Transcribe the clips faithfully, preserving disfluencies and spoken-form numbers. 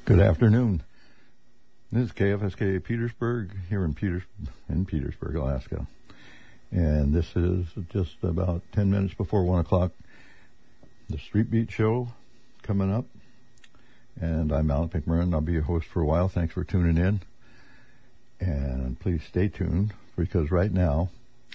Good afternoon. This is K F S K Petersburg here in Peters in Petersburg, Alaska. And this is just about ten minutes before one o'clock. The Street Beat Show coming up. And I'm Alec McMurrin. I'll be your host for a while. Thanks for tuning in. And please stay tuned, because right now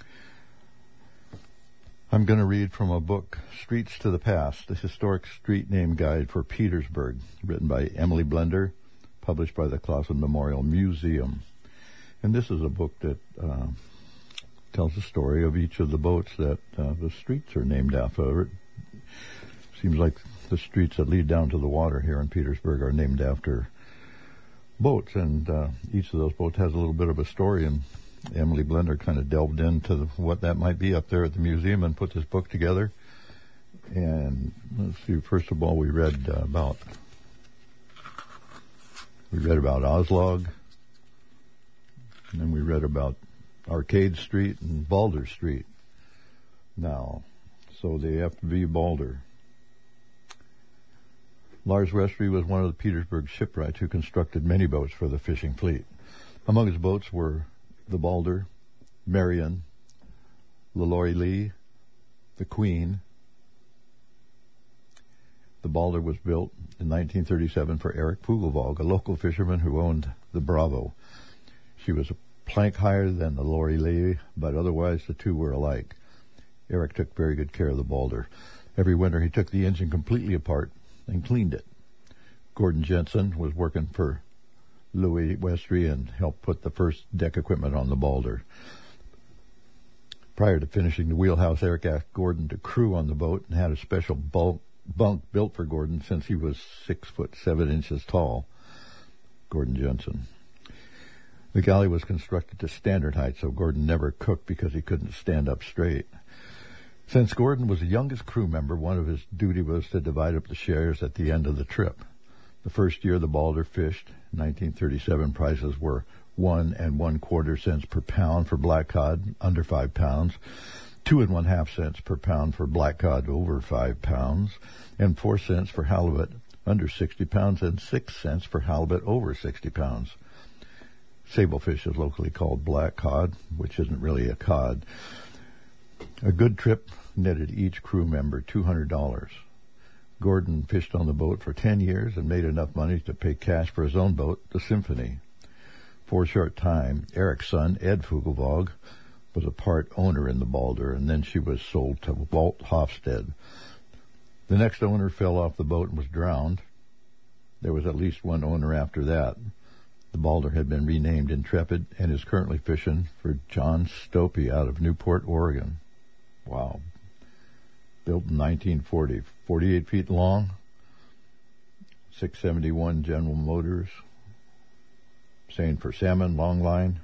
I'm going to read from a book, Streets to the Past, the Historic Street Name Guide for Petersburg, written by Emily Blender, published by the Clausen Memorial Museum. And this is a book that uh, tells the story of each of the boats that uh, the streets are named after. It seems like the streets that lead down to the water here in Petersburg are named after boats, and uh, each of those boats has a little bit of a story, and Emily Blender kind of delved into the, what that might be up there at the museum and put this book together. And let's see, first of all, we read uh, about we read about Oslog, and then we read about Arcade Street and Balder Street. Now, so the F V Balder. Lars Westry was one of the Petersburg shipwrights who constructed many boats for the fishing fleet. Among his boats were the Balder, Marion, the Lori Lee, the Queen. The Balder was built in nineteen thirty-seven for Eric Pugelvog, a local fisherman who owned the Bravo. She was a plank higher than the Lori Lee, but otherwise the two were alike. Eric took very good care of the Balder. Every winter he took the engine completely apart and cleaned it. Gordon Jensen was working for Louis Westry and helped put the first deck equipment on the Balder. Prior to finishing the wheelhouse, Eric asked Gordon to crew on the boat and had a special bulk, bunk built for Gordon since he was six foot seven inches tall. Gordon Jensen. The galley was constructed to standard height, so Gordon never cooked because he couldn't stand up straight. Since Gordon was the youngest crew member, one of his duty was to divide up the shares at the end of the trip. The first year the Balder fished, nineteen thirty-seven, prices were one and one quarter cents per pound for black cod under five pounds, two and one half cents per pound for black cod over five pounds, and four cents for halibut under sixty pounds, and six cents for halibut over sixty pounds. Sablefish is locally called black cod, which isn't really a cod. A good trip netted each crew member two hundred dollars. Gordon fished on the boat for ten years and made enough money to pay cash for his own boat, the Symphony. For a short time, Eric's son, Ed Fugelvog, was a part owner in the Balder, and then she was sold to Walt Hofstede. The next owner fell off the boat and was drowned. There was at least one owner after that. The Balder had been renamed Intrepid and is currently fishing for John Stopey out of Newport, Oregon. Wow. Built in nineteen forty, forty-eight feet long, six seventy-one General Motors, same for salmon, long line.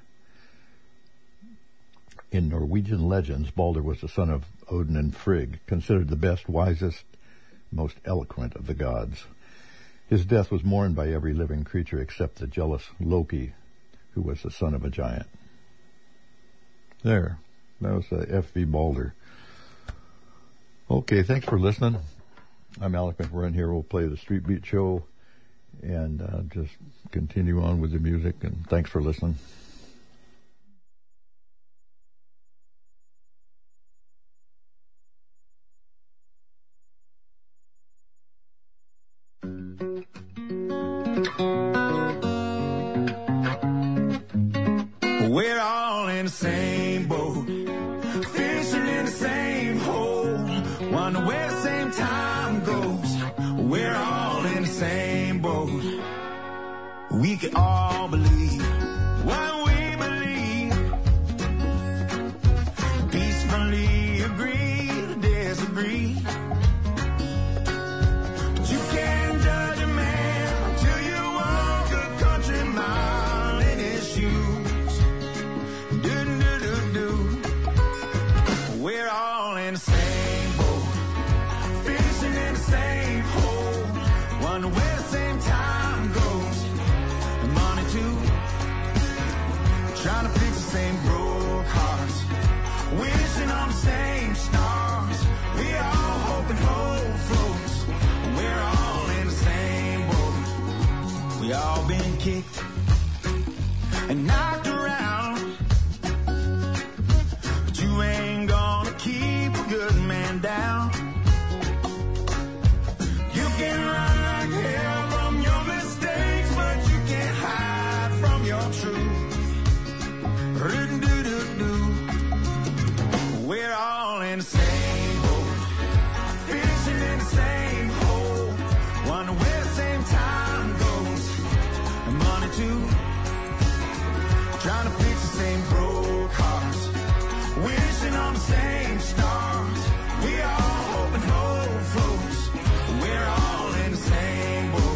In Norwegian legends, Balder was the son of Odin and Frigg, considered the best, wisest, most eloquent of the gods. His death was mourned by every living creature except the jealous Loki, who was the son of a giant. There, that was the F V Balder. Okay, thanks for listening. I'm Alec McMurrin here. We'll play the Street Beat Show and uh, just continue on with the music, and thanks for listening. We're all in the same boat, fishing in the same hole, wonder where the same time goes. We're all in the same boat. We can all believe what we believe, peacefully agree to disagree. But you can't judge a man until you walk a country mile in his shoes. Do, do, do, do. We're all in the same boat, fishing in the same hole, wonder where the same time goes. And money too, trying to fix the same broke hearts, wishing on the same stars. We all hoping all been kicked and knocked around, but you ain't gonna keep a good man down. You can run like hell from your mistakes, but you can't hide from your truth. Ru-do-do-do. We're all in the same boat, fishing in the same hole, wonder where the same time goes, and money too. Trying to fix the same broke hearts, wishing on the same stars. We all hope and hope floats. We're all in the same boat.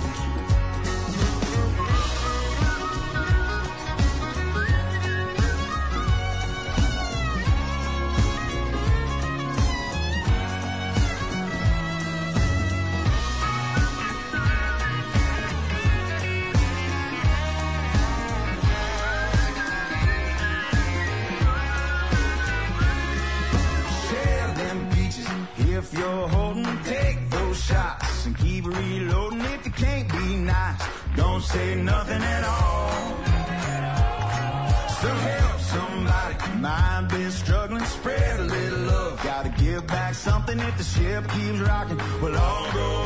If you're holding, take those shots and keep reloading. If you can't be nice, don't say nothing at all. So help somebody, mind be struggling, spread a little love. Gotta give back something if the ship keeps rocking. We'll all go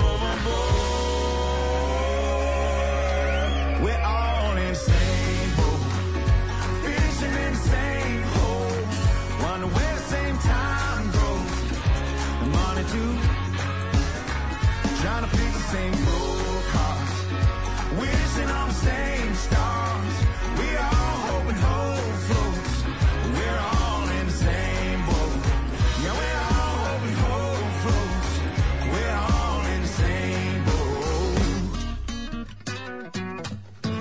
overboard. We're all in the same boat, fishing in the same hole, wonder where the same time goes. Money too, trying to fix the same broke hearts, wishing on the same stars. We all hope and hope floats. We're all in the same boat. Yeah, we're all hope and hope floats. We're all in the same boat.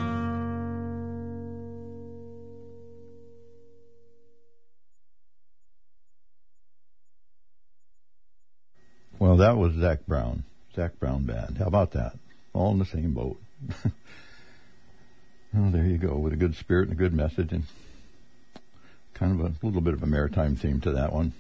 Well, that was Zac Brown, Zac Brown Band. How about that? All in the same boat. Oh, there you go, with a good spirit and a good message, and kind of a little bit of a maritime theme to that one.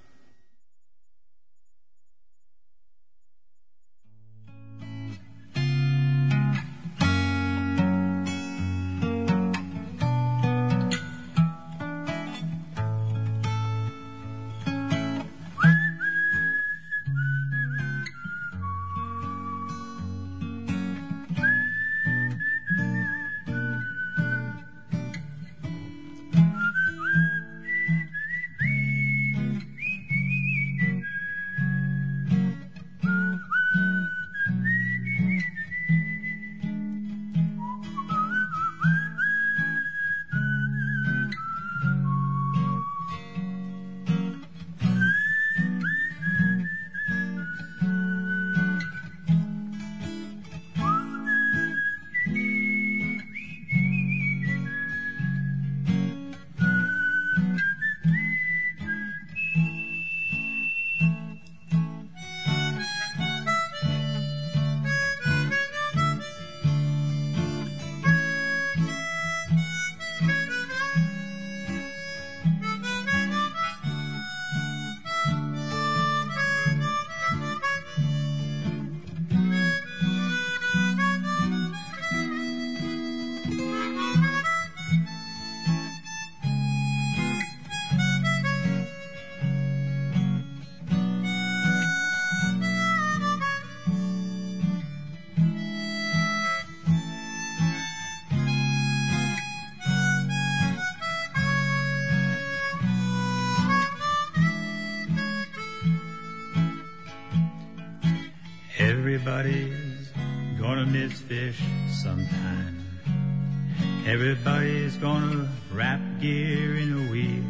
Everybody's gonna miss fish sometime. Everybody's gonna wrap gear in a wheel.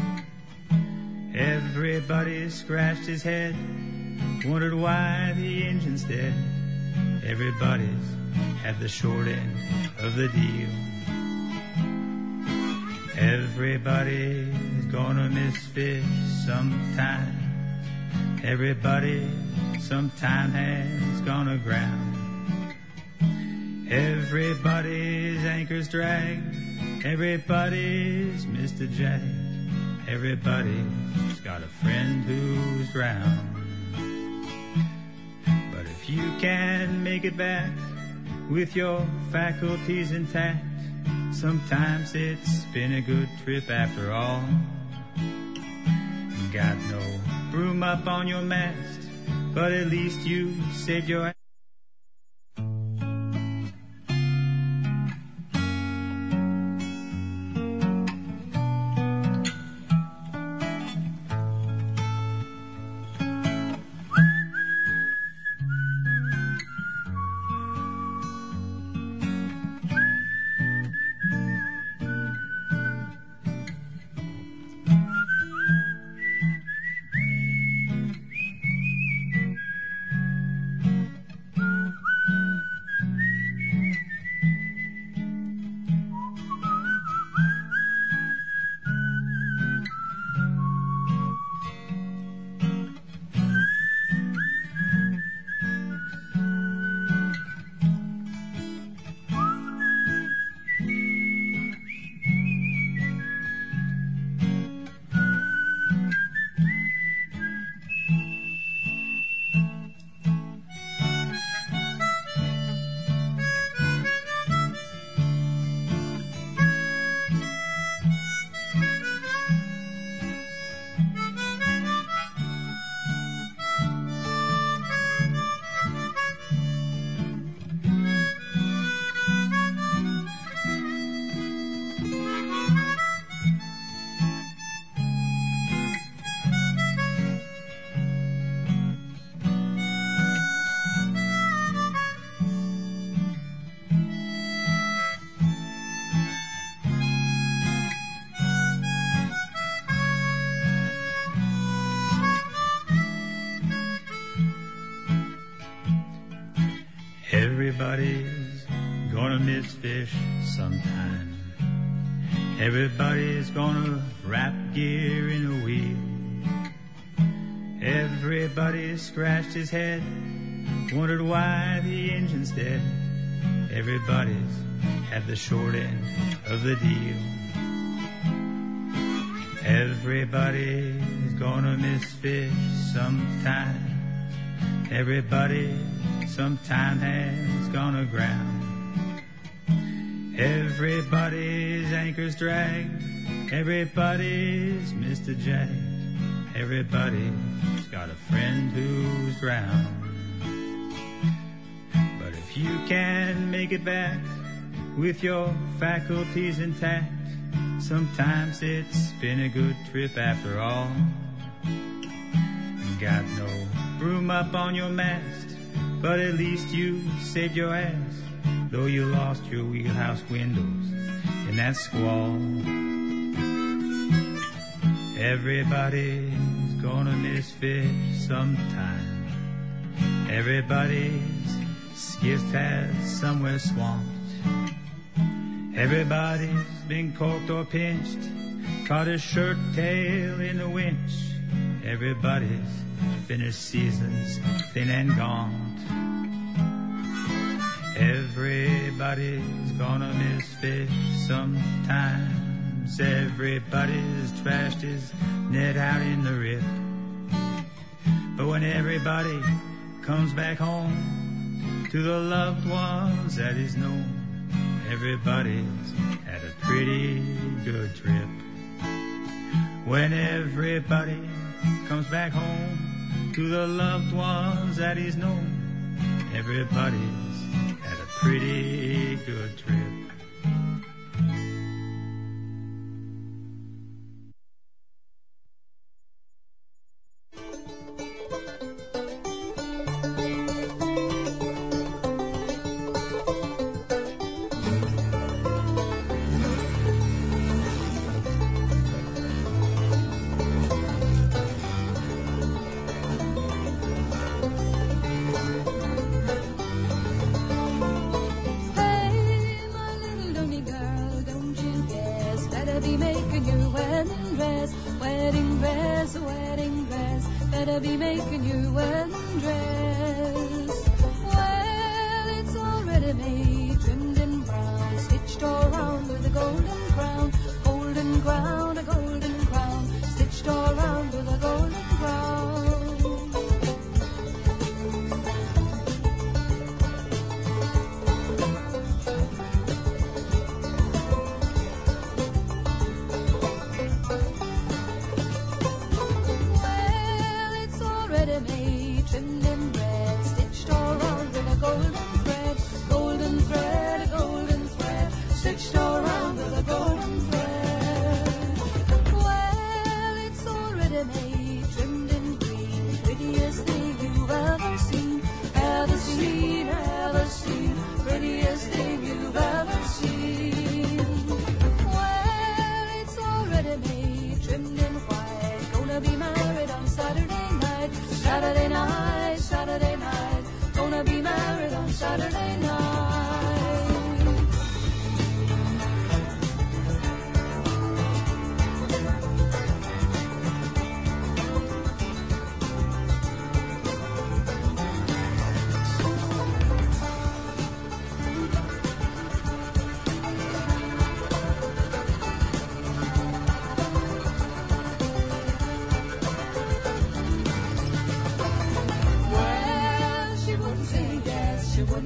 Everybody's scratched his head, wondered why the engine's dead. Everybody's had the short end of the deal. Everybody's gonna miss fish sometime. Everybody sometime has gone aground. Everybody's anchor's dragged. Everybody's missed a jag. Everybody's got a friend who's drowned. But if you can make it back, with your faculties intact. Sometimes it's been a good trip after all. Got no room up on your mast, but at least you said your Everybody's gonna miss fish sometime. Everybody's gonna wrap gear in a wheel. Everybody's scratched his head, wondered why the engine's dead. Everybody's had the short end of the deal. Everybody's gonna miss fish sometime. Everybody sometime has gone aground. Everybody's anchor's dragged. Everybody's missed a jag. Everybody's got a friend who's drowned. But if you can make it back with your faculties intact, sometimes it's been a good trip after all. Got no room up on your mast, but at least you saved your ass, though you lost your wheelhouse windows in that squall. Everybody's gonna miss fish sometime. Everybody's skiff has somewhere swamped. Everybody's been corked or pinched, caught a shirt tail in the winch. Everybody's finished seasons thin and gaunt. Everybody's gonna miss fish sometimes. Everybody's trashed his net out in the rip. But when everybody comes back home to the loved ones that is known, everybody's had a pretty good trip. When everybody comes back home to the loved ones that he's known, everybody's had a pretty good trip.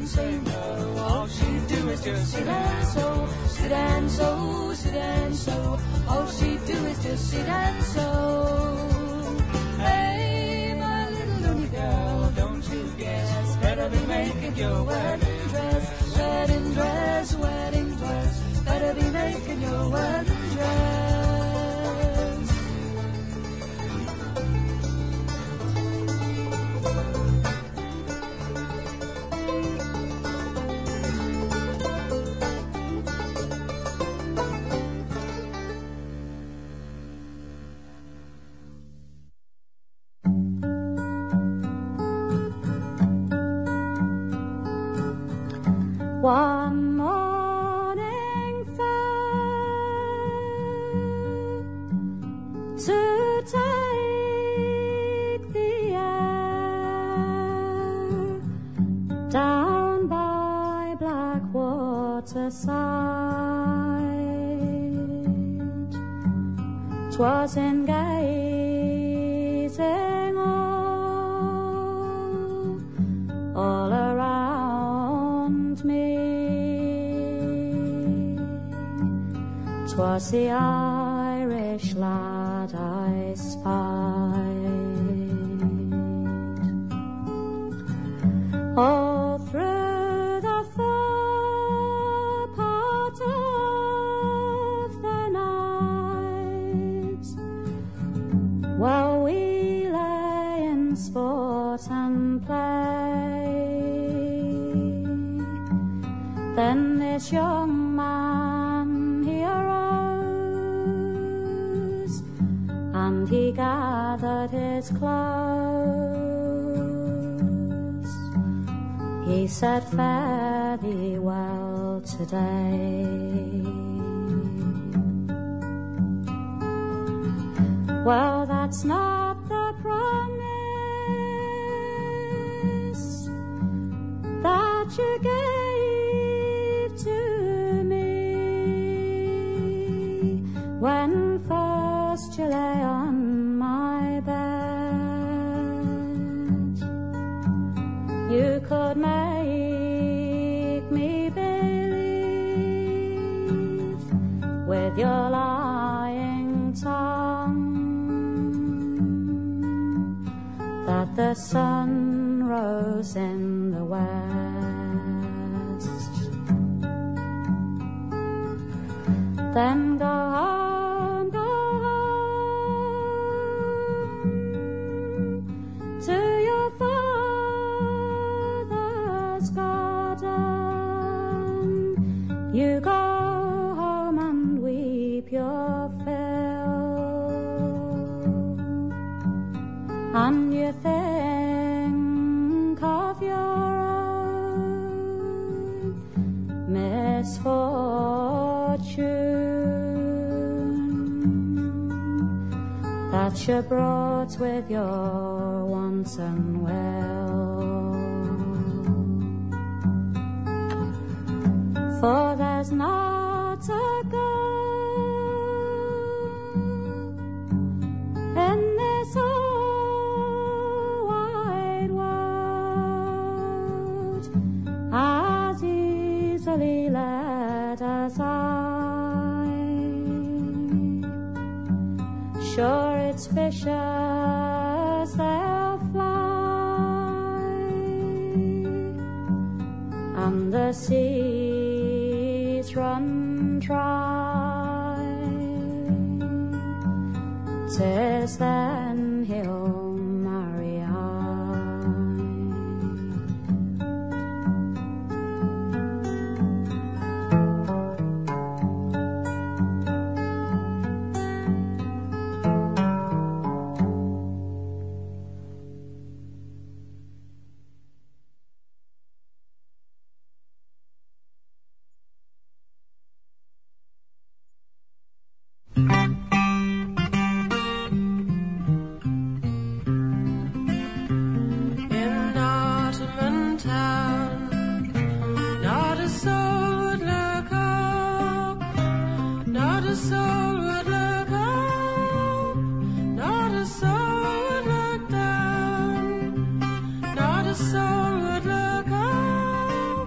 and say no. All she'd do is just sit and sew, sit and sew, sit and sew. All she'd do is just sit and sew. Hey, my little loony girl, don't you guess? Better be making your wedding dress, wedding dress, wedding dress. Better be making your wedding dress. One morning fell to take the air down by Blackwater side. 'Twas in gazing all, all around me. 'Twas the Irish lad I spied. All through the fore part of the night, while we lay in sport and play, then this young man he arose, and he gathered his clothes. He said, fare thee well today. Well, that's not the promise that you gave to me when first you lay on my bed. You could make me believe with your lying tongue that the sun rose in the west. Then go home, go home to your father's garden. You go home and weep your fill, and you think of your own misfortune that you brought with your wanton will. For there's not a girl in this whole wide world as easily led as I. Sure, it's fishers, they'll fly, and the seas run dry. 'Tis then he'll marry I. Not a soul would look up,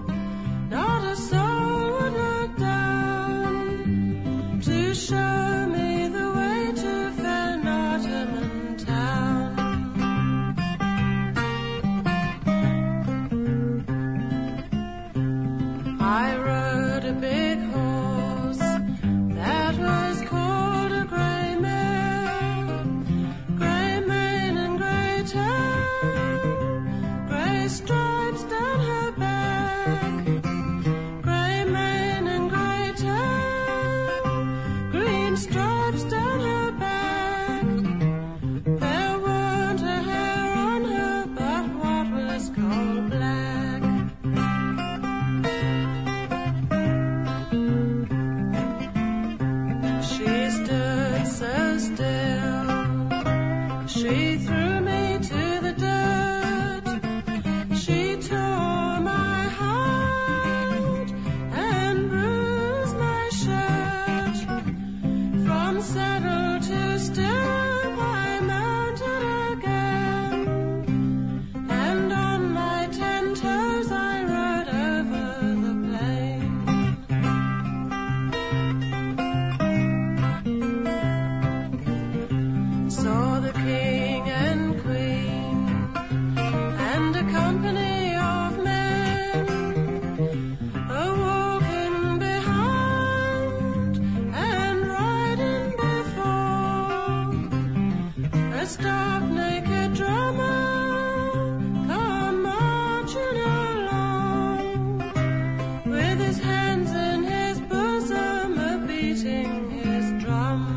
stripes down her back, grey mane and grey tail, green stripes down her back. There weren't a hair on her but what was coal black. She stood so still, she threw me to the dirt. She tore my heart and bruised my shirt. From saddle to stirrup I mounted again, and on my ten toes I rode over the plain. Saw the king and queen and a company of men a walking behind and riding before. A stark naked drummer come marching along, with his hands in his bosom a beating his drum.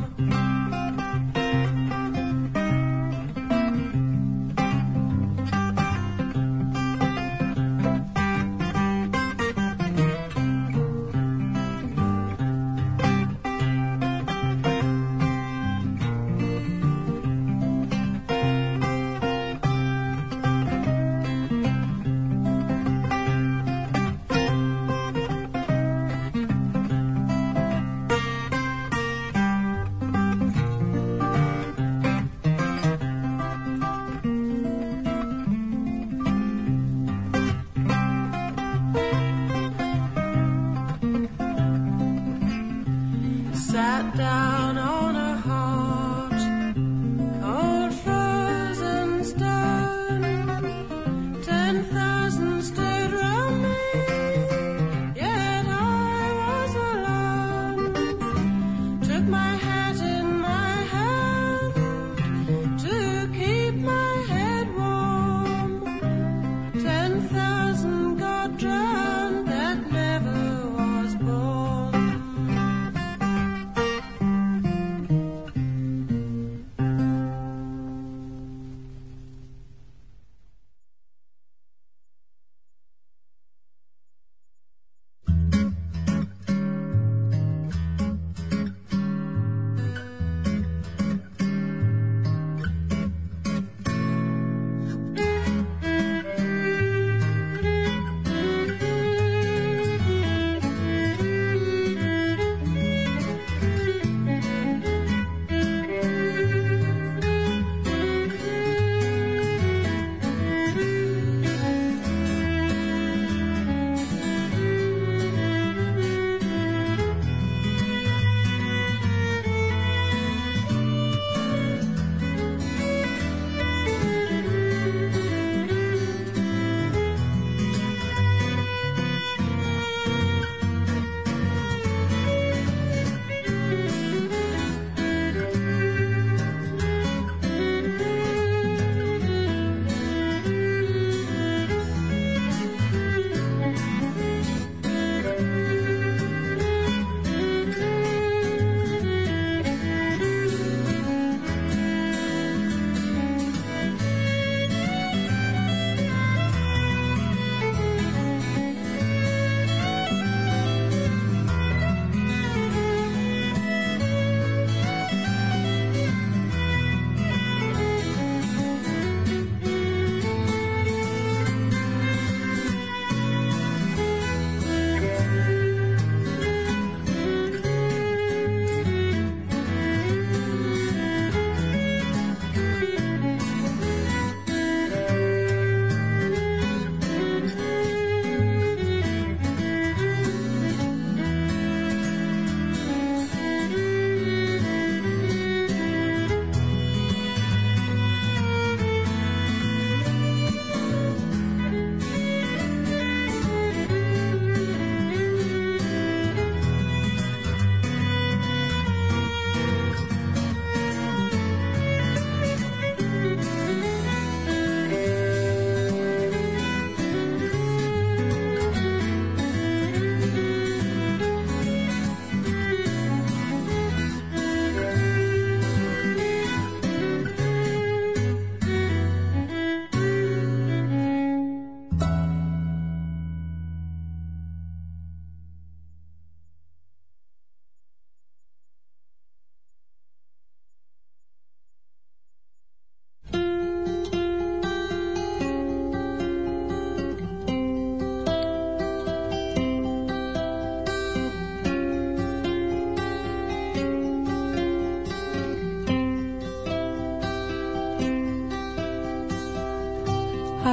Sat down on a hot, cold frozen stone. Ten thousand stood round me, yet I was alone. Took my hat in my hand to keep my head warm. Ten thousand got drowned that never was born.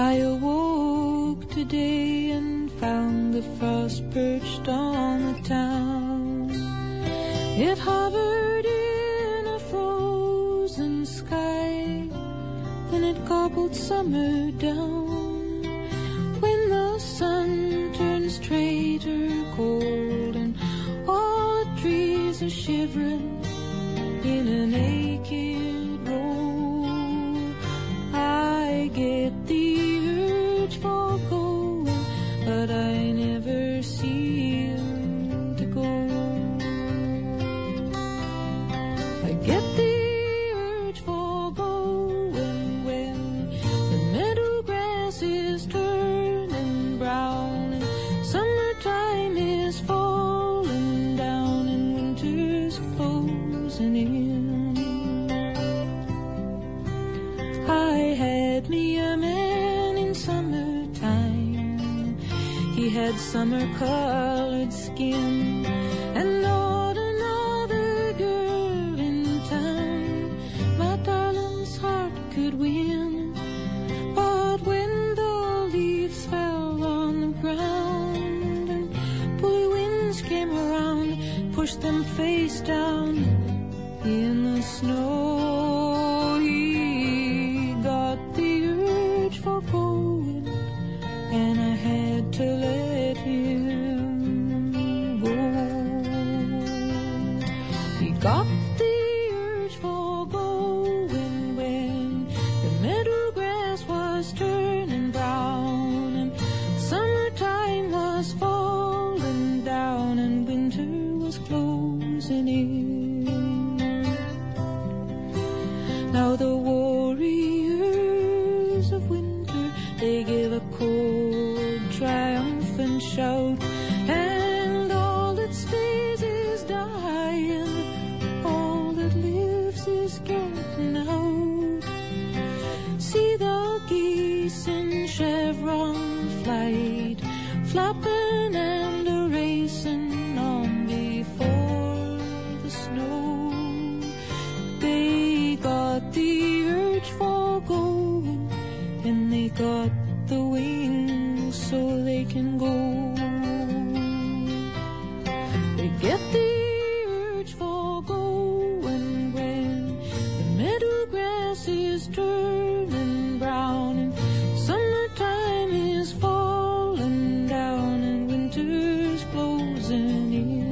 I awoke today and found the frost perched on the town. It hovered in a frozen sky, then it gobbled summer down. When the sun turns traitor cold and all the trees are shivering in a naked row, I get the urge for going, but I never seem to go. I get the urge for going when the meadow grass is turning brown and summertime is falling down and winter's closing in. I had me a man in summertime. He had summer-colored skin and not another girl in town my darling's heart could win. But when the leaves fell on the ground and bully winds came around, pushed them face down in the snow, he got the urge for going, and I had to let him go. He got the urge for going when the meadow grass was turning brown and summertime was falling down and winter was closing in. Now the warriors of winter, they give a cold, triumphant shout, and all that stays is dying, all that lives is getting out. See the geese in chevron flight, flapping and a-racing on before the snow. They got the urge for going, and they got the wings so they can go. They get the urge for going when the meadow grass is turning brown and summertime is falling down and winter's closing in.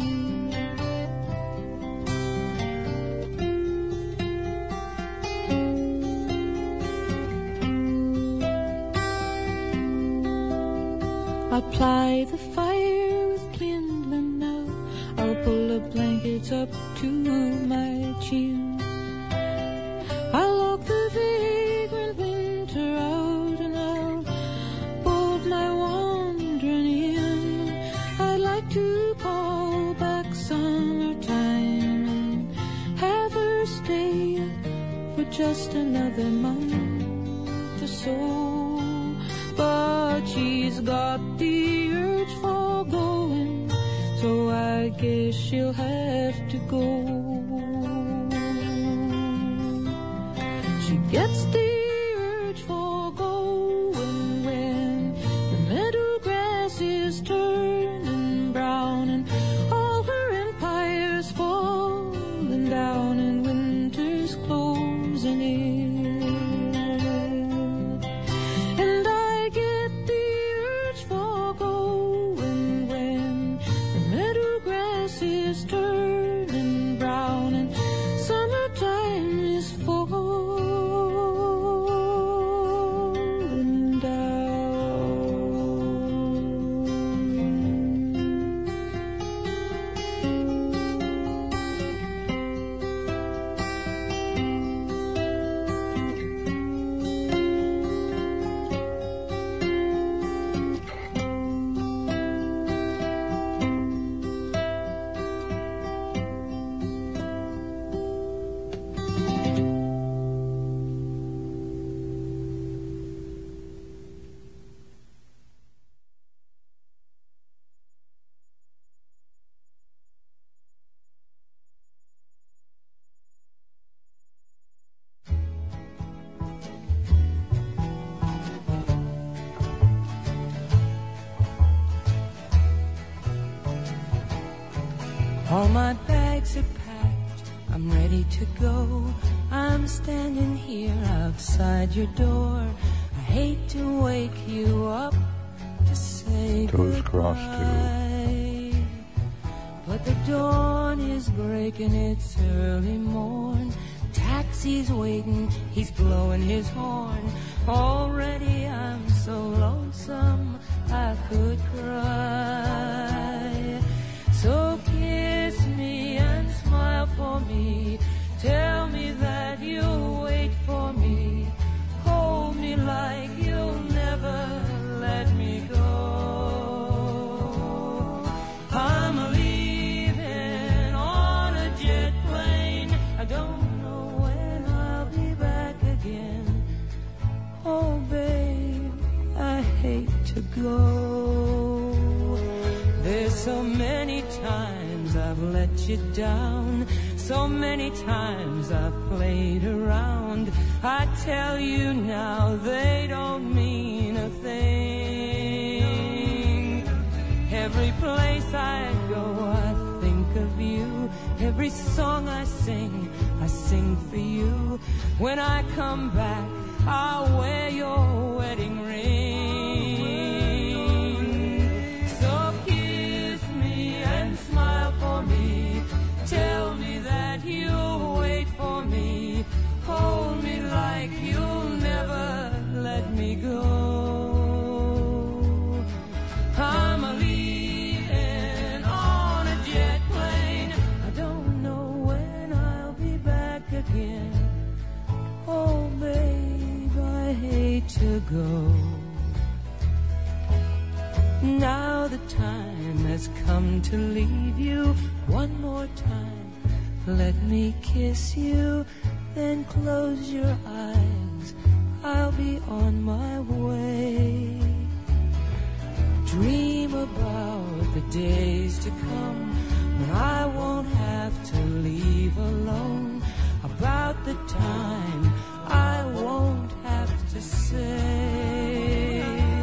Apply the fire with kindling now. I'll pull the blankets up to my chin. I'll lock the vagrant winter out and I'll bolt my wandering in. I'd like to call back summertime and have her stay for just another month or so. But she's got the urge for going, so I guess she'll have to go. She gets the urge for going when the meadow grass is turning brown and all her empire's falling down and winter's closing in. Is turning brown and summertime is falling All my bags are packed, I'm ready to go. I'm standing here outside your door. I hate to wake you up to say Toes crossed goodbye, but the dawn is breaking, it's early morn. Taxi's waiting, he's blowing his horn. Already I'm so lonesome I could cry. So kiss me and smile for me. Tell me that you'll wait for me. Hold me like you'll never let me go. I'm leaving on a jet plane. I don't know when I'll be back again. Oh, babe, I hate to go. There's so many times I've let you down. So many times I've played around. I tell you now, they don't mean a thing. Every place I go, I think of you. Every song I sing, I sing for you. When I come back, I'll wear your wedding ring. So kiss me and smile for me. Tell me that you'll wait for me. Hold me like you'll never let me go. I'm leaving on a jet plane. I don't know when I'll be back again. Oh, babe, I hate to go. Now the time has come to leave you. One more time, let me kiss you, then close your eyes. I'll be on my way. Dream about the days to come when I won't have to leave alone. About the time I won't have to say,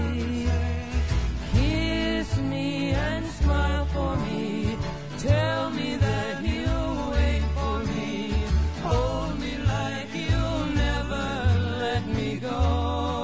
kiss me and smile for me. Tell me that you'll wait for me. Hold me like you'll never let me go.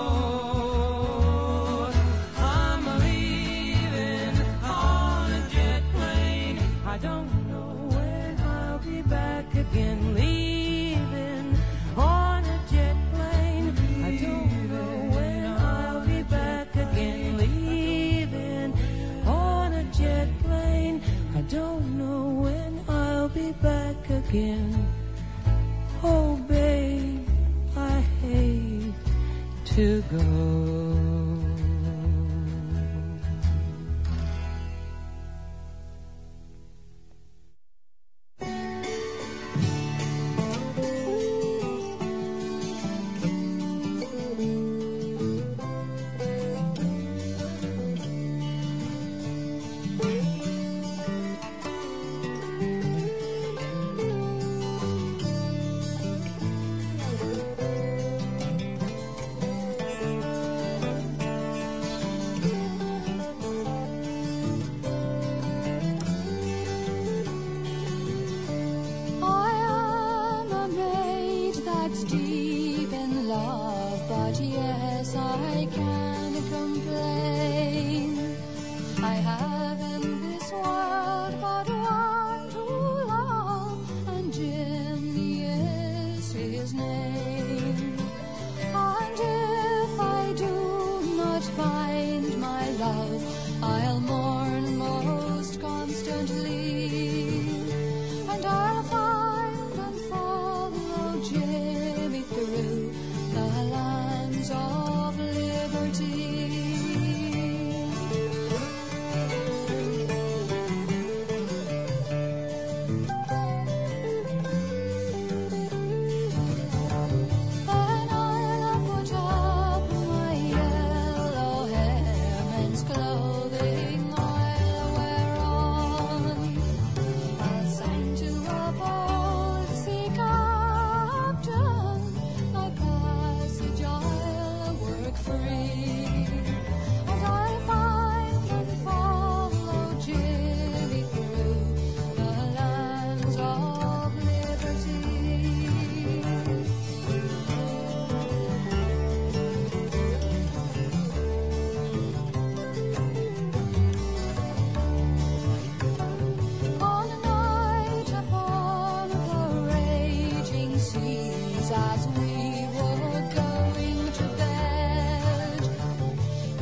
I'm leaving on a jet plane. I don't know when I'll be back again. Leaving on a jet plane. I don't know when I'll be back again. Leaving on a jet plane. I don't know when I'll be back again. Oh, babe, I hate to go.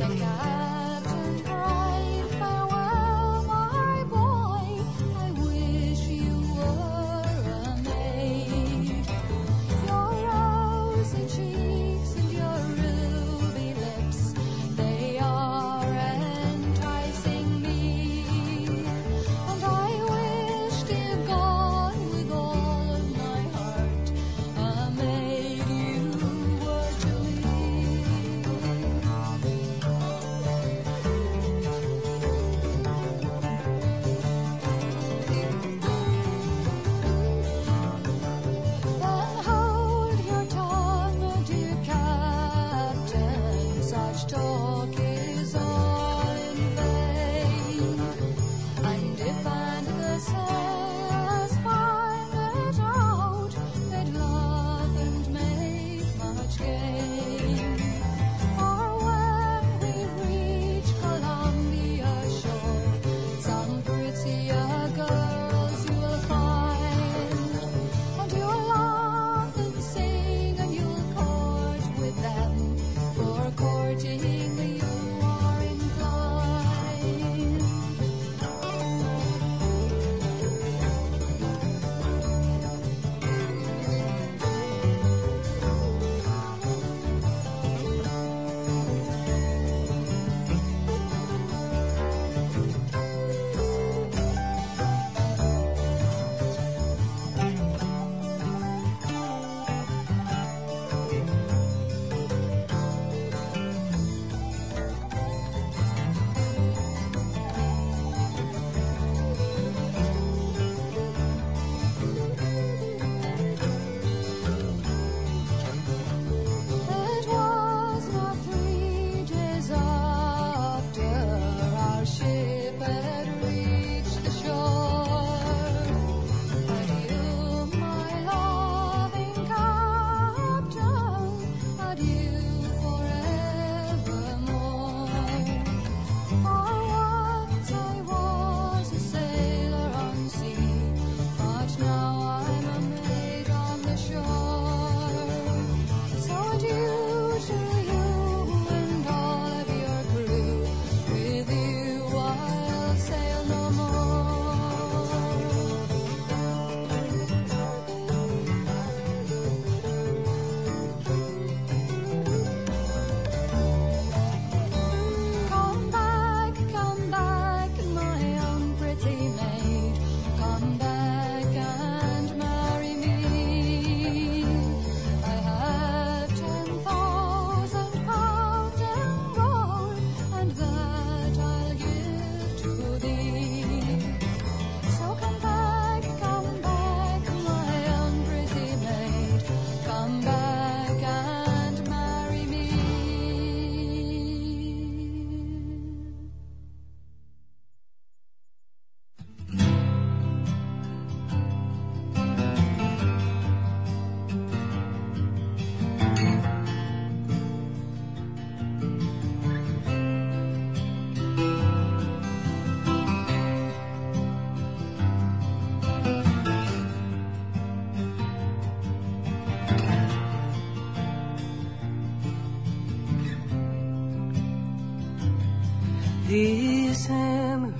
This hammer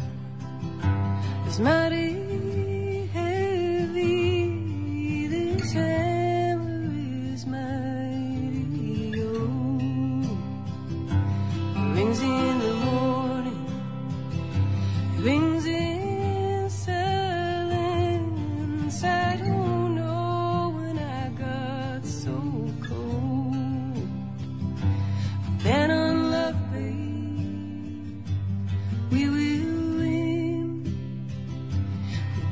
is mighty heavy. This hammer is mighty old. It rings in the morning, it rings in silence. I don't know when I got so cold. I've been unloved, babe. We will win.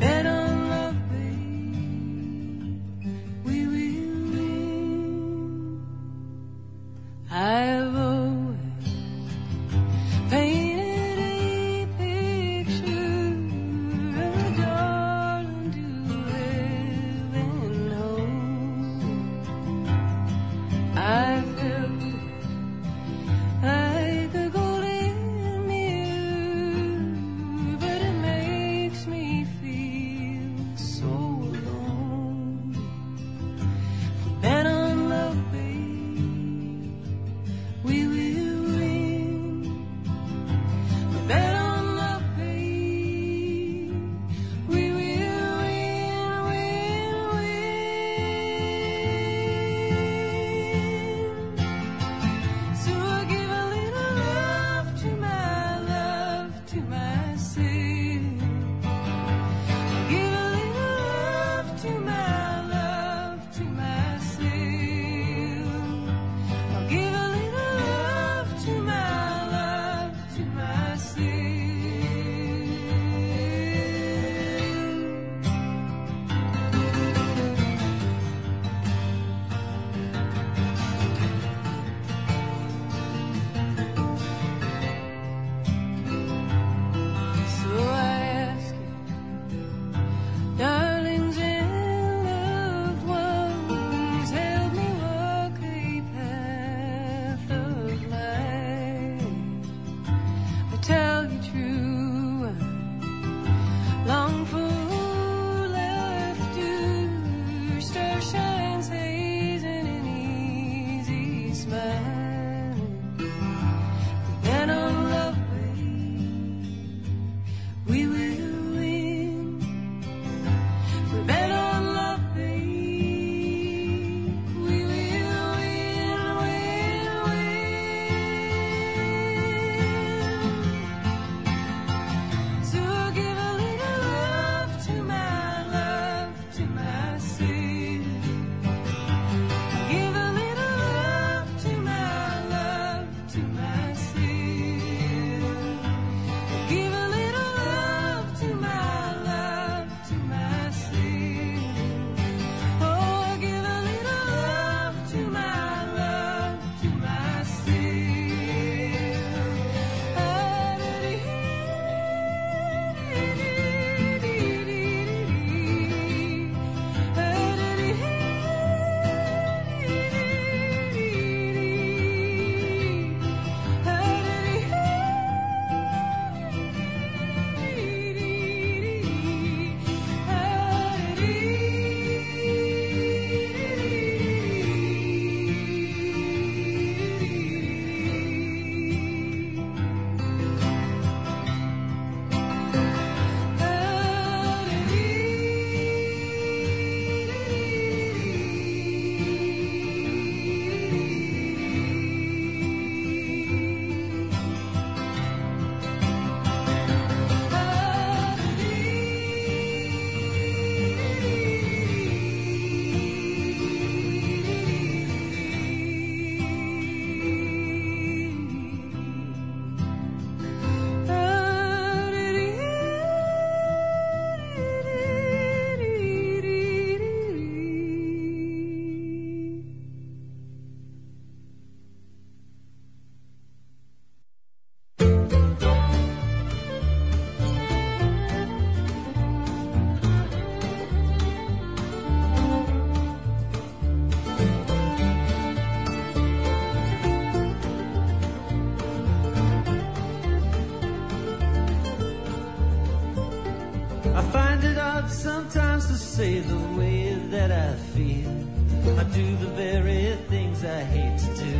hard sometimes to say the way that I feel. I do the very things I hate to do.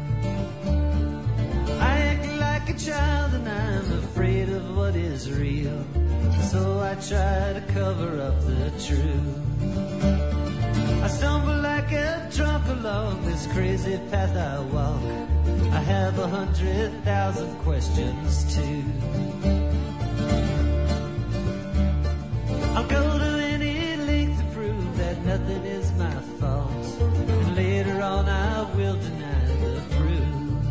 I act like a child and I'm afraid of what is real. So I try to cover up the truth. I stumble like a drunk along this crazy path I walk. I have a hundred thousand questions too. I'll go to any length to prove that nothing is my fault. And later on I will deny the proof.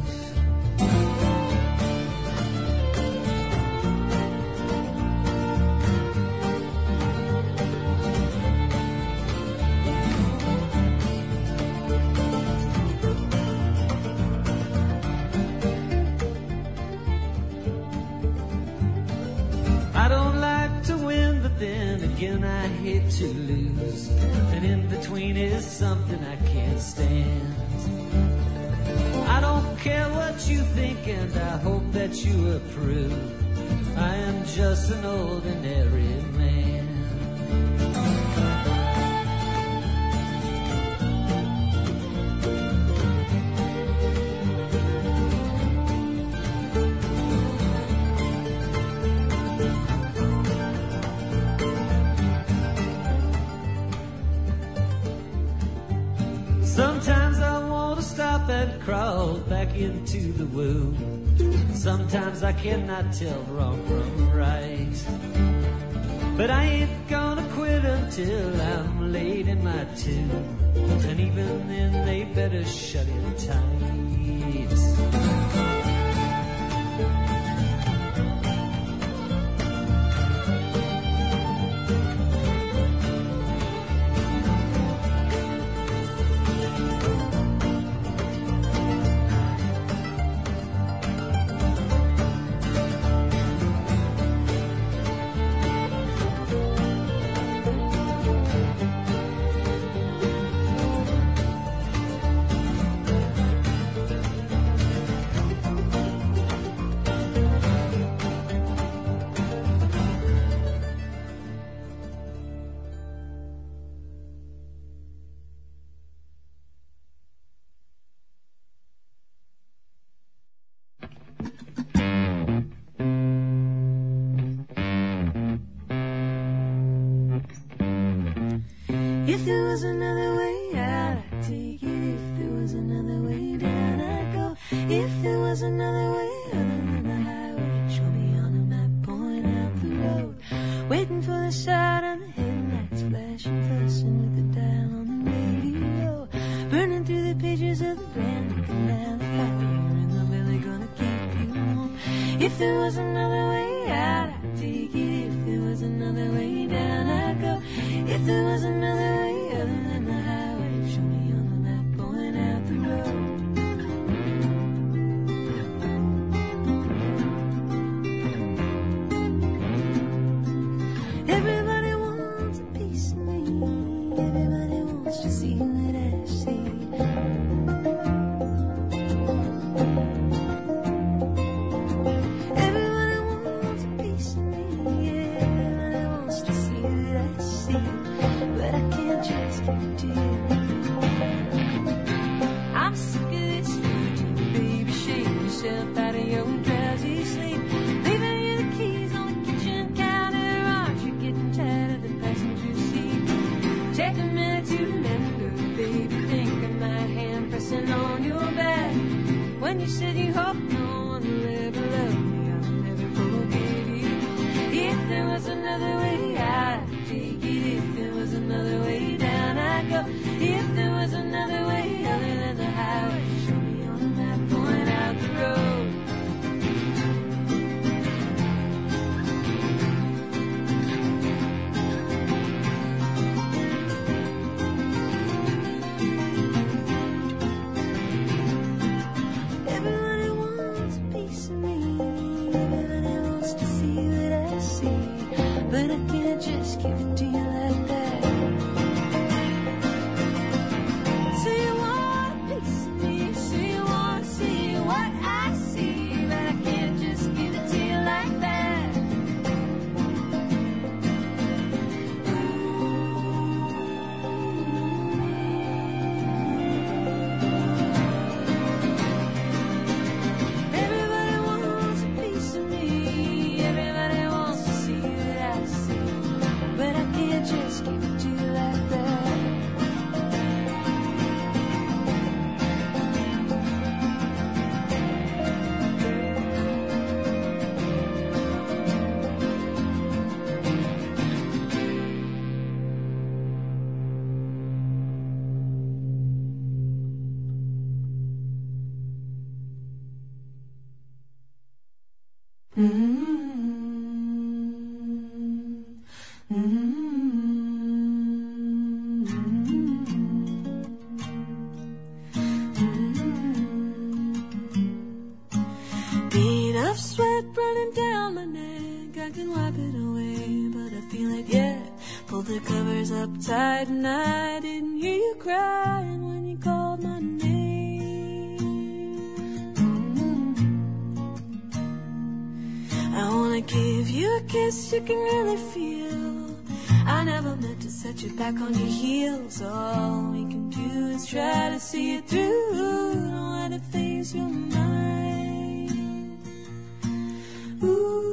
Then again I hate to lose, and in between is something I can't stand. I don't care what you think and I hope that you approve. I am just an ordinary man. Sometimes I want to stop and crawl back into the womb. Sometimes I cannot tell wrong from right. But I ain't gonna quit until I'm laid in my tomb. And even then they better shut it tight. If there was another way out, I'd take it. If there was another way down, I'd go. If there was another way other than the highway, show me on a map, point out the road. Waiting for the sight on the headlights, flashing, fussing with the dial on the radio. Burning through the pages of the brand new canal, the fire in the belly gonna keep you warm. If there was another way out, I'd take it. If there was another way down, I'd go. If there was another way other than the highway, show me on the map, point out the road. Everybody wants a piece of me. Everybody wants to see what I see. Everybody wants a piece of me. Everybody wants to see what I see. But I can't just give it to you. I'm sick of this routine, baby. Shake yourself out of your drowsy sleep. Leaving you the keys on the kitchen counter. Aren't you getting tired of the passenger seat? Take a minute to remember, baby. Think of my hand pressing on your back. When you said you hoped no one will ever love me, I'll never forgive you. If there was another way out, I'd take it. If there was another way down, I'd go. If there was another way other than the highway, show me on the map, point out the road. Everybody wants a piece of me. Everybody wants to see what I see. But I can't just give it to you like that. So you want a piece of me, so you want to see what I see. But I can't just give it to you like that. Bead of sweat running down my neck, I can wipe it away, but I feel it yet. Pulled the covers up tight and I didn't hear you crying when you called my name. I wanna give you a kiss you can really feel. I never meant to set you back on your heels. All we can do is try to see it through. Don't let it phase your mind. Ooh.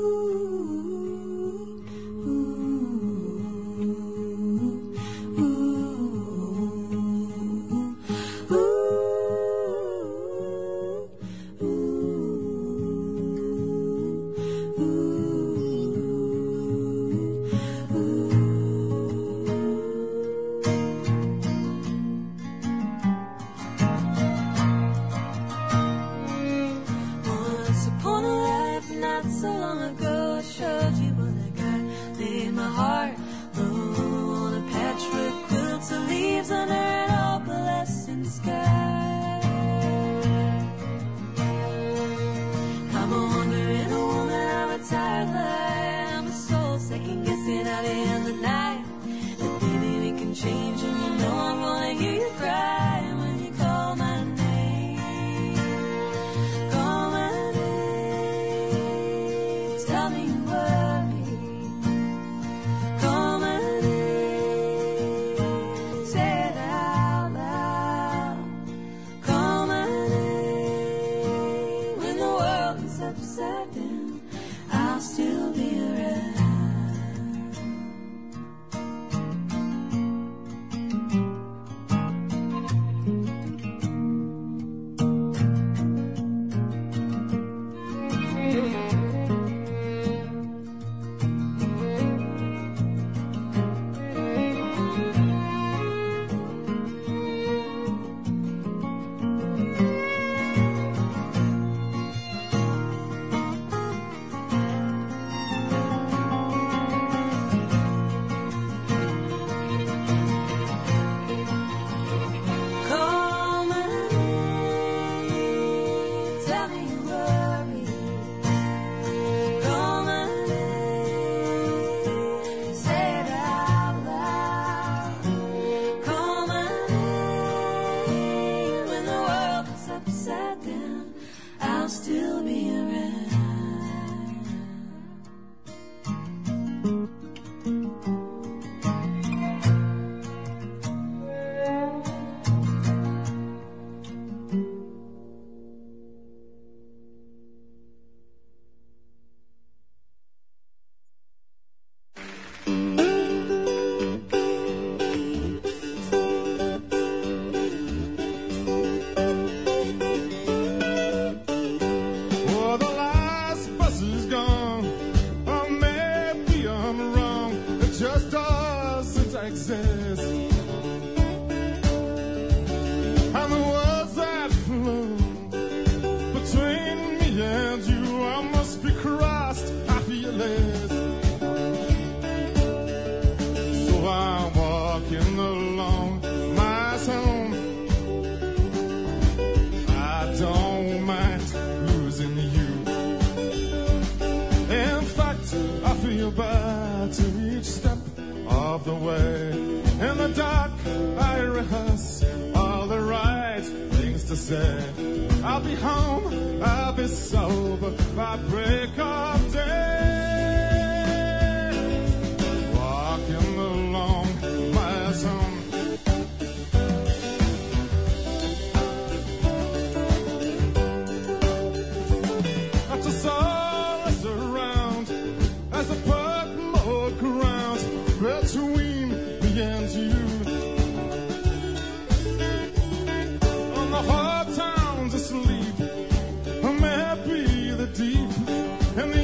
And the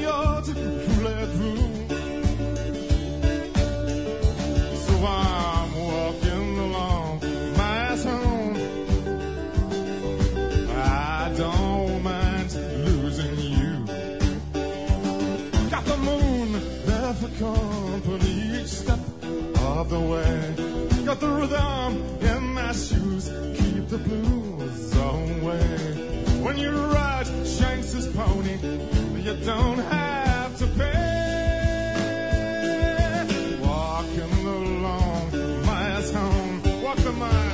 company each step of the way. Got the rhythm in my shoes, keep the blues away. When you ride Shanks's pony, you don't have to pay. Walking along miles home, walk the mile.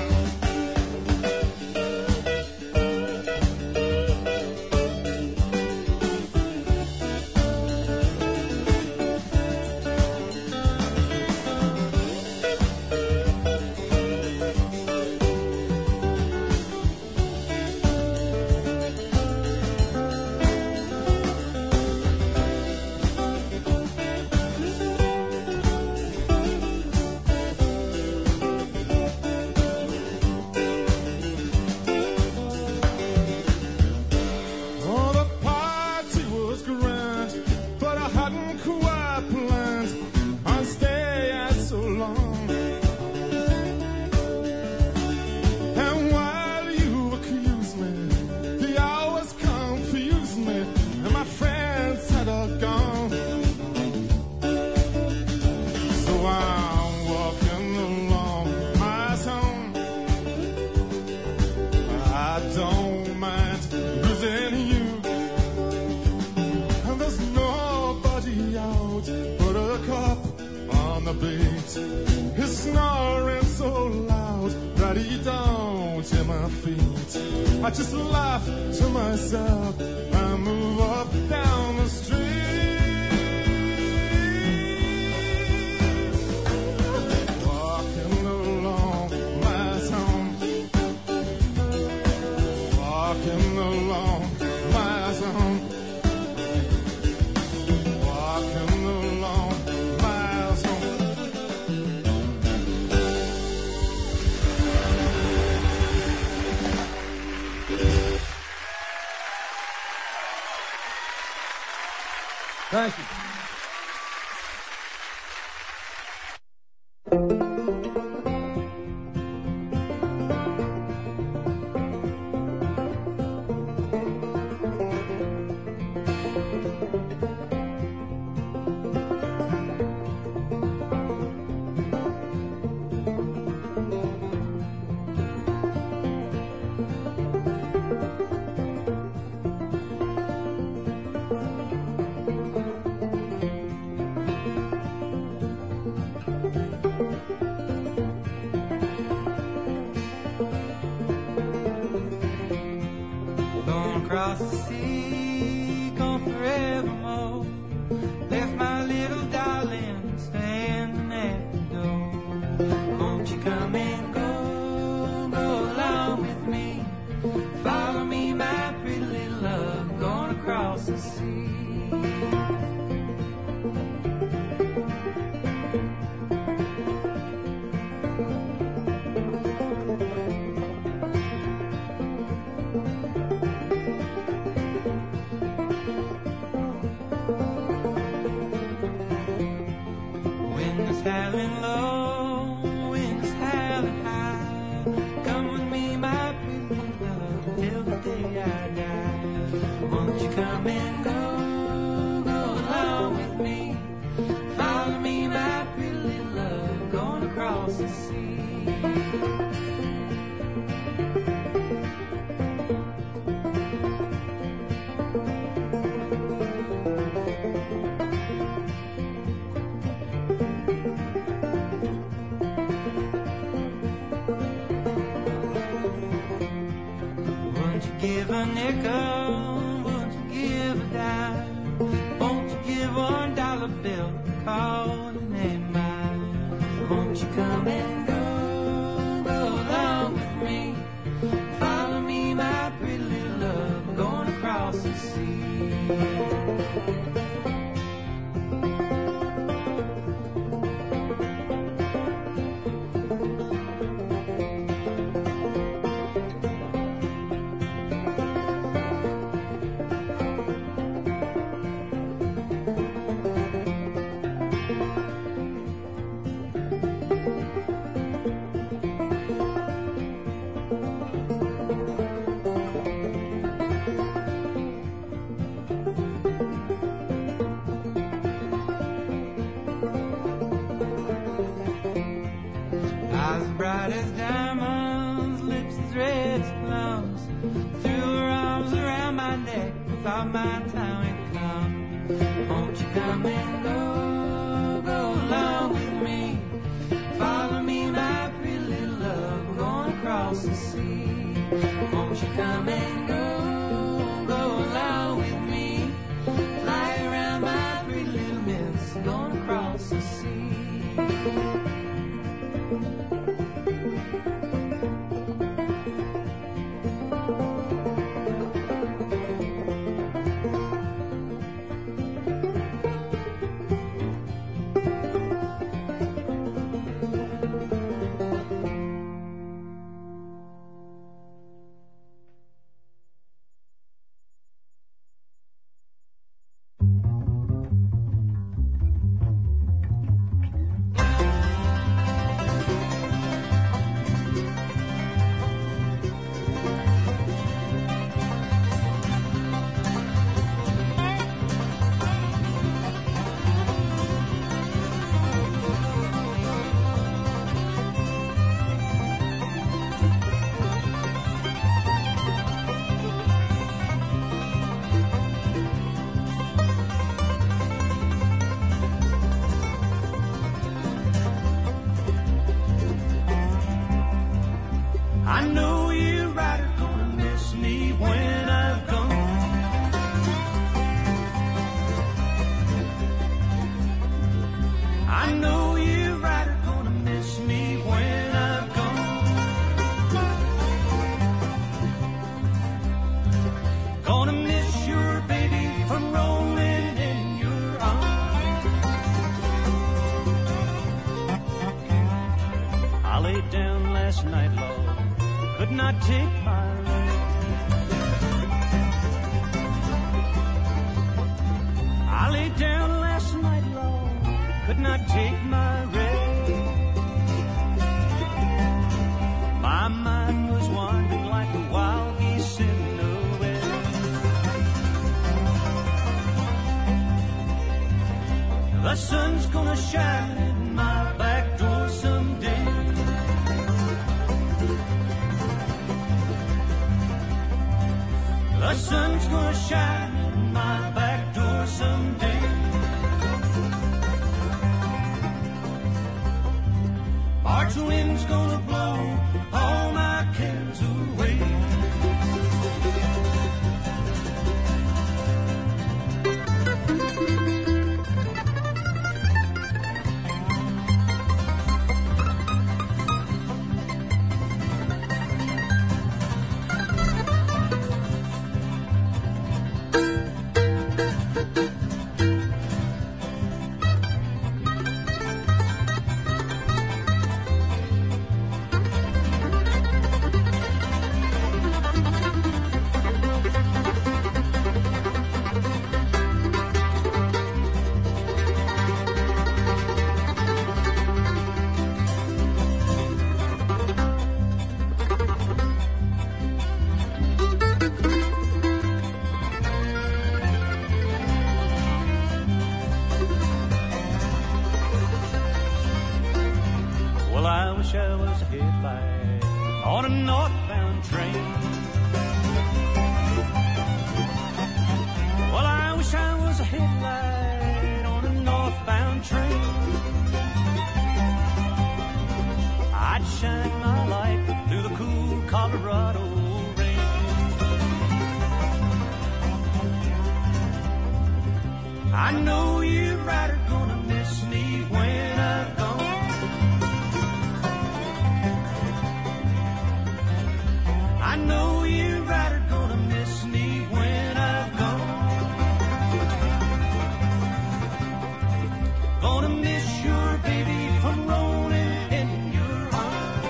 I just laugh to myself. I move up down the street. Walking along my home. Walking along my home. Walking along my home. Thank you. Across the sea, gone forevermore. Left my little darling standing at the door. Won't you come and go, go along with me? Follow me, my pretty little love, going across the sea. Howling low, winds howling high. Come with me, my pretty love, till the day I die. Won't you come and go, go along with me? Follow me, my pretty little love, going across the sea. Give a nickel, won't you give a dime? Won't you give one dollar bill, call it ain't mine? Won't you come and go, go along with me? Follow me, my pretty little love, going across the sea. bright as diamonds, lips as red as plums. Threw her arms around my neck, thought my time had come. Won't you come and go, go along with me? Follow me, my pretty little love, we're going across the sea. Won't you come and go, go along with me? Fly around my pretty little miss, going across the sea. I know you right are gonna miss me when I've gone. I know you right are gonna miss me when I've gone. Gonna miss your baby from rolling in your arms. I laid down last night, Lord, could not take my rest. I lay down last night, Lord, could not take my rest. My mind was wandering like a wild geese in the west. The sun's gonna shine in my back door someday. The sun's gonna shine in my back door someday. March wind's gonna blow all my cares away. Well, I wish I was a headlight on a northbound train. Well, I wish I was a headlight on a northbound train. I'd shine my light through the cool Colorado rain. I know you right are gonna miss me when I've gone. I know you right are gonna miss me when I've gone. Gonna miss your baby from rolling in your arms.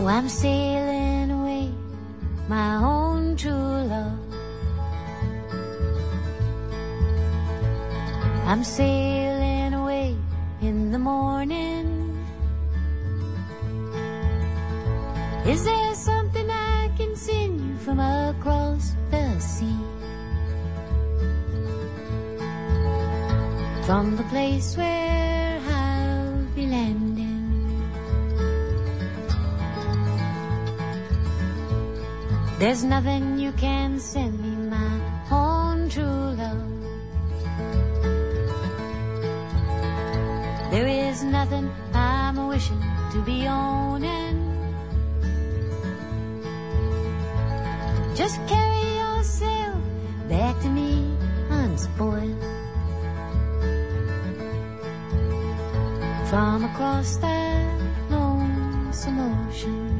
Oh, I'm sailing away, my own true love. I'm sailing away in the morning. Is there something I can send you from across the sea? From the place where I'll be landing. There's nothing you can send me, my own true love. There is nothing I'm wishing to be owning. Just carry yourself back to me unspoiled. From across that lonesome ocean.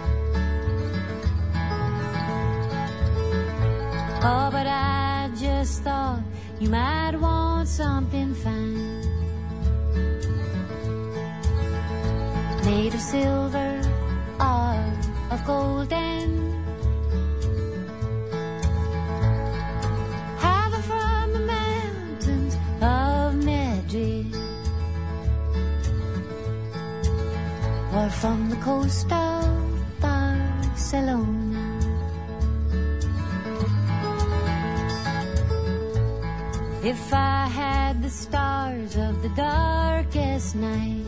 Oh, but I just thought you might want something fine, made of silver or of golden. Either from the mountains of Madrid or from the coast of Barcelona. If I had the stars of the darkest night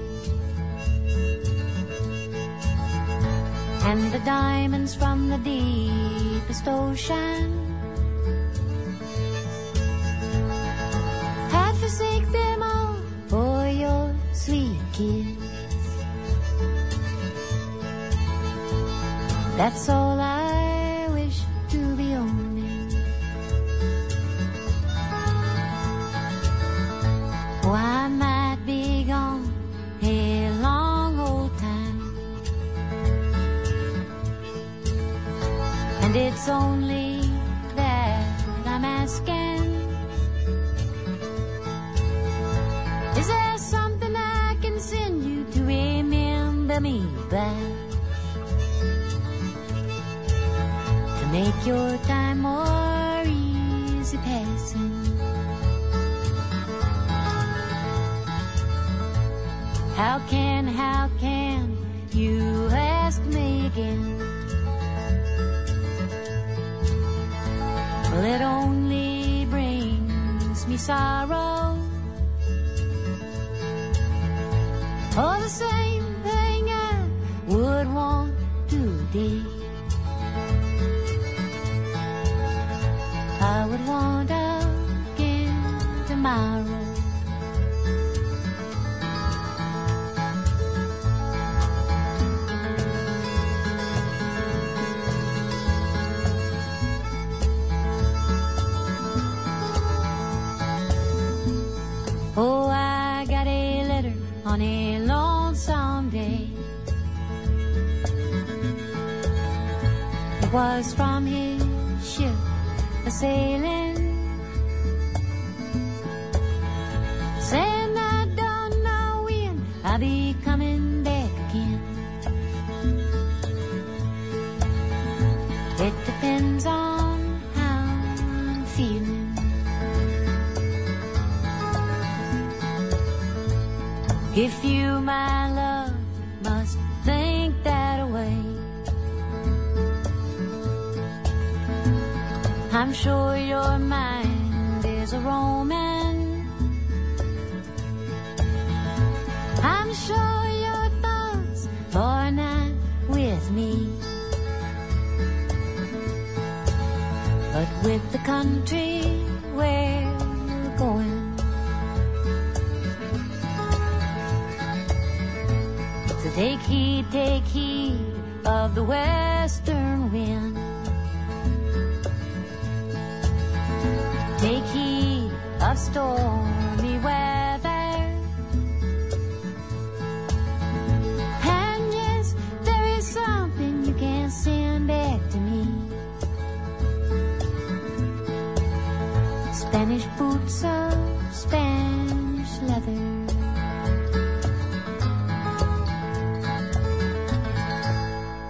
and the diamonds from the deepest ocean, I'd forsake them all for your sweet kiss. That's all I wish to be owning. Oh, I might be gone a long old time, and it's only that I'm asking. Is there something I can send you to remember me by, to make your time more easy passing? How can, how can you ask me again? Well, it only brings me sorrow. Oh, the same thing I would want today, I would want again tomorrow. Oh, I got a letter on a lonesome day. It was from his ship a-sailing, saying I don't know when I'll be coming back again. It depends on how I'm feeling. If you, my love, must think that way, I'm sure your mind is a roaming. I'm sure your thoughts are not with me, but with the country where you're going. So take heed, take heed of the western wind. Take heed of stormy weather. And yes, there is something you can send back to me. Spanish boots of Spanish leather.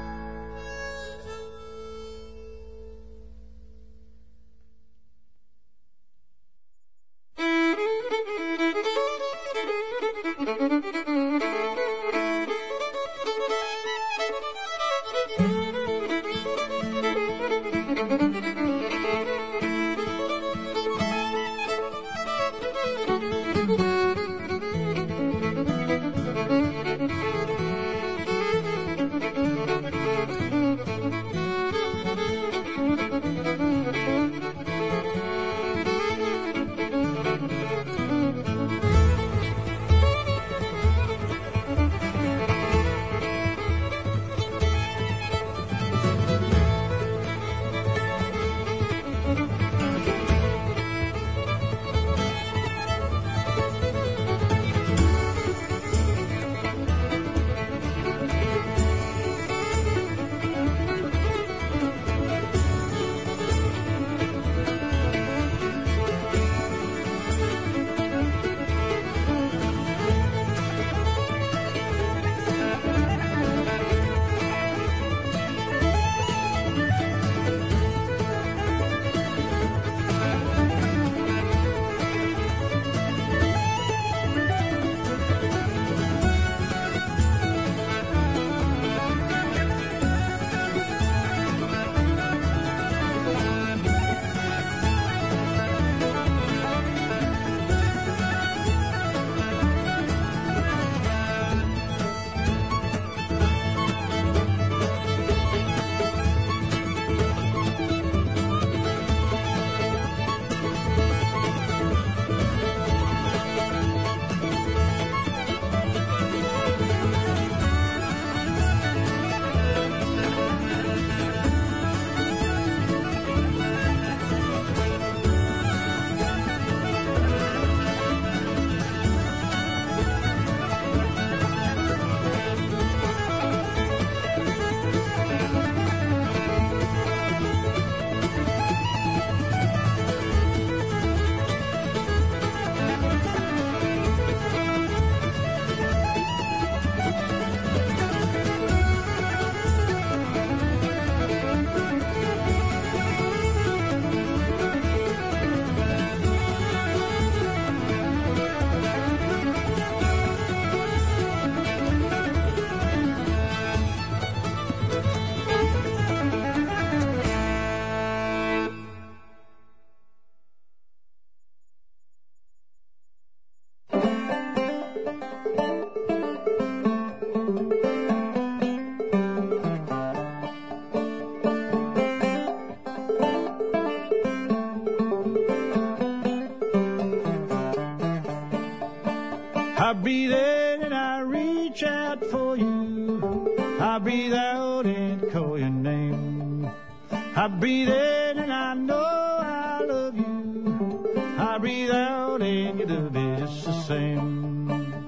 I breathe in and I reach out for you. I breathe out and call your name. I breathe in and I know I love you. I breathe out and your love is the same.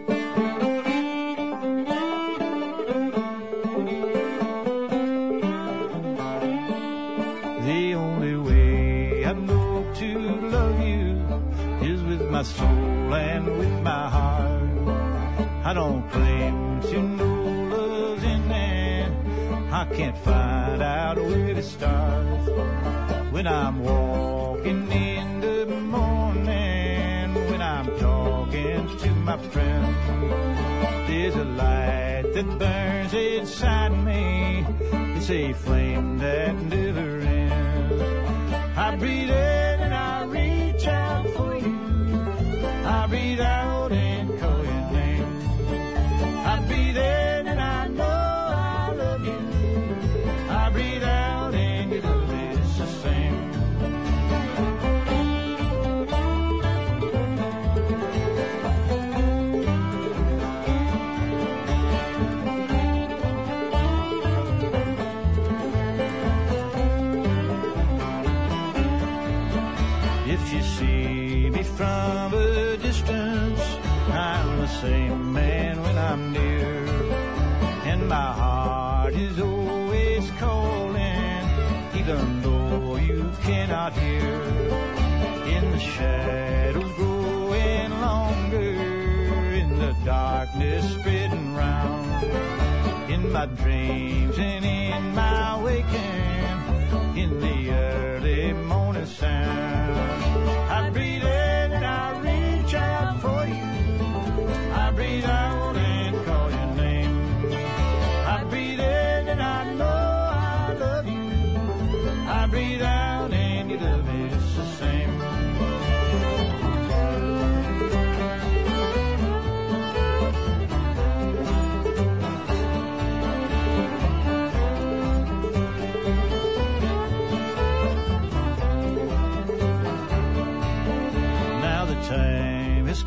The only way I know to love you is with my soul and with my heart. I don't claim to know love's in there. I can't find out where to start. When I'm walking in the morning, when I'm talking to my friend, there's a light that burns inside me. It's a flame that never ends. I breathe in and I reach out for you. I breathe out and call your name. I breathe in and I know I love you. I breathe out and your love is the same. If you see me from a distance, I'm the same man when I'm near, and my heart is always calling, even though you cannot hear. In the shadows growing longer, in the darkness spreading round, in my dreams and in my waking, in the early morning sound, I breathe in and I reach out for you. I breathe out and call your name. I breathe in and I know I love you. I breathe out and your love is the same.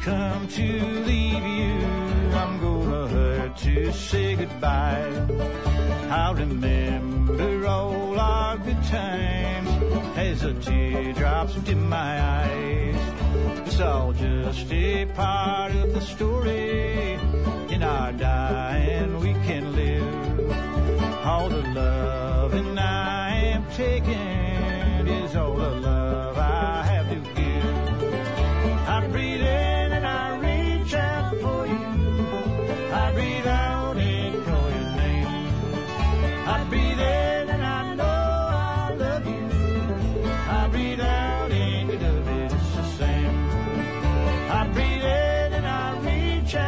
come to leave you, I'm gonna hurt to say goodbye. I'll remember all our good times as the teardrops dim my eyes. It's all just a part of the story. In our dying we can live. All the loving I am taking is all the love I have to give. I breathe in and I reach out for you. I breathe out and call your name. I breathe in and I know I love you. I breathe out and you love it, it's the same. I breathe in and I reach out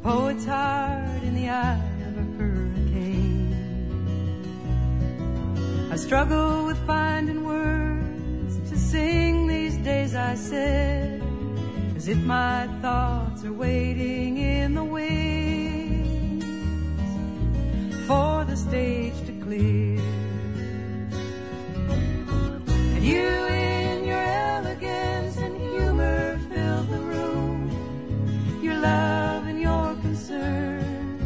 poet's heart in the eye of a hurricane. I struggle with finding words to sing these days, I said, as if my thoughts are waiting in the wings for the stage to clear. And you in your elegance and humor filled the room, your love and your concern,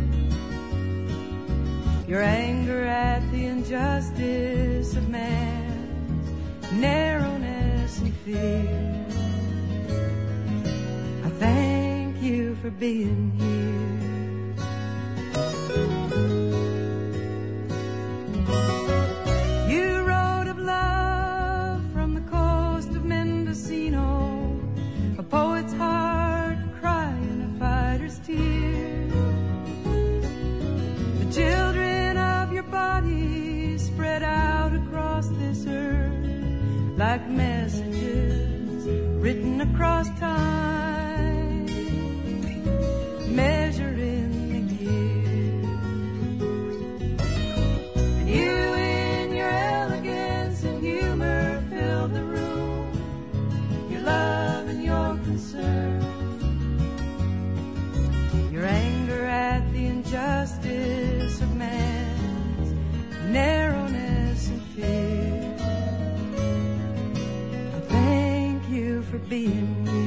your anger at the injustice of man's narrowness and fear. I thank you for being here. You wrote of love from the coast of Mendocino, a poet's heart crying a fighter's tear. The children of your body spread out across this earth like messages written across time, measuring the years. And you in your elegance and humor filled the room, your love and your concern, your anger at the injustice of man's narrowness and fear. I thank you for being here.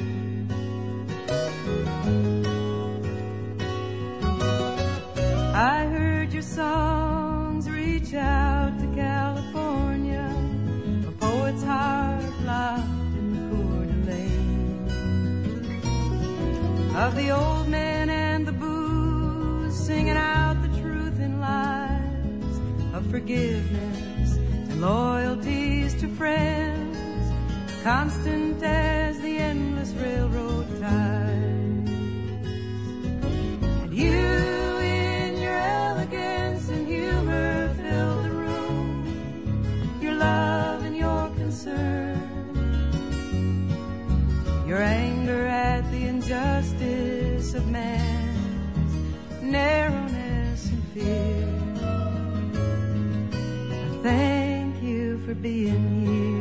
I heard your songs reach out to California, a poet's heart locked in the Coeur d'Alene. Of the old men and the booze, singing out the truth in lies of forgiveness and loyalties to friends, constant as the endless railroad ties. And you in your elegance and humor filled the room, your love and your concern, your anger at the injustice of man's narrowness and fear. I thank you for being here.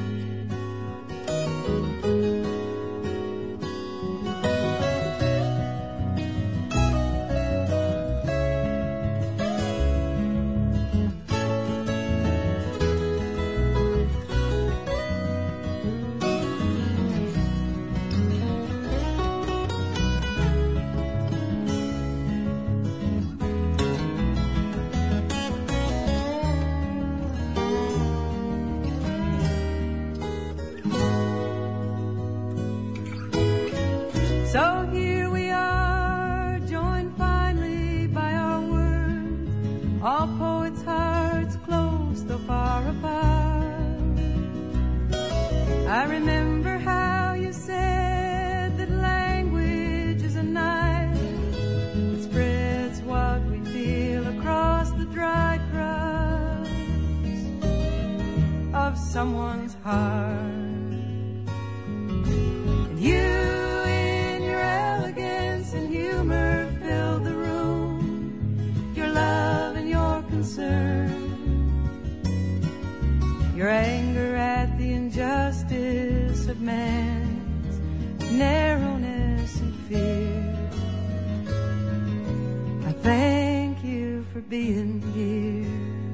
So here we are, joined finally by our words, all poets' hearts close though far apart. I remember how you said that language is a knife that spreads what we feel across the dry crust of someone's heart. And you filled the room, your love and your concern, your anger at the injustice of man's narrowness and fear. I thank you for being here.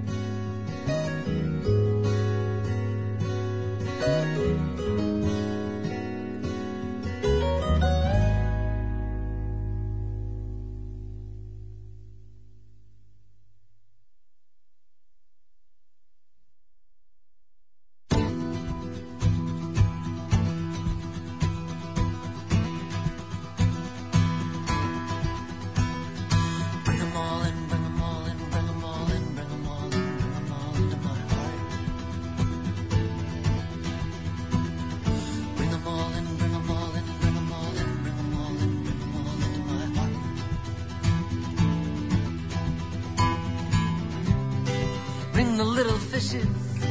Bring the little fishes,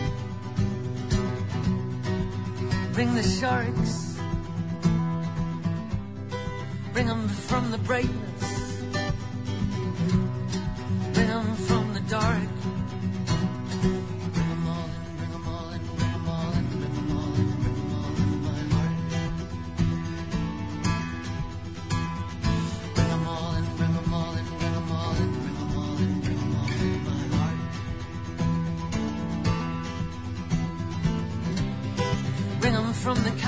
bring the sharks, bring them from the brightness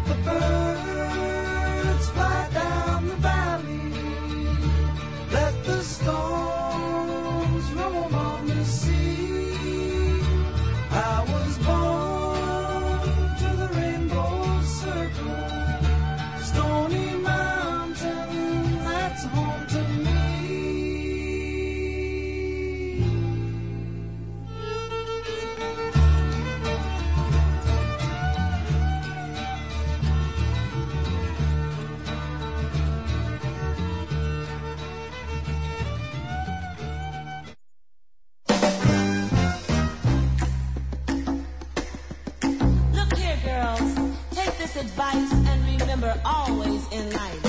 The birds fly down the valley. Let the storms roam on the sea. I was born to the rainbow circle. Stony Mountain, that's home to me. Look here, girls. Take this advice and remember always in life.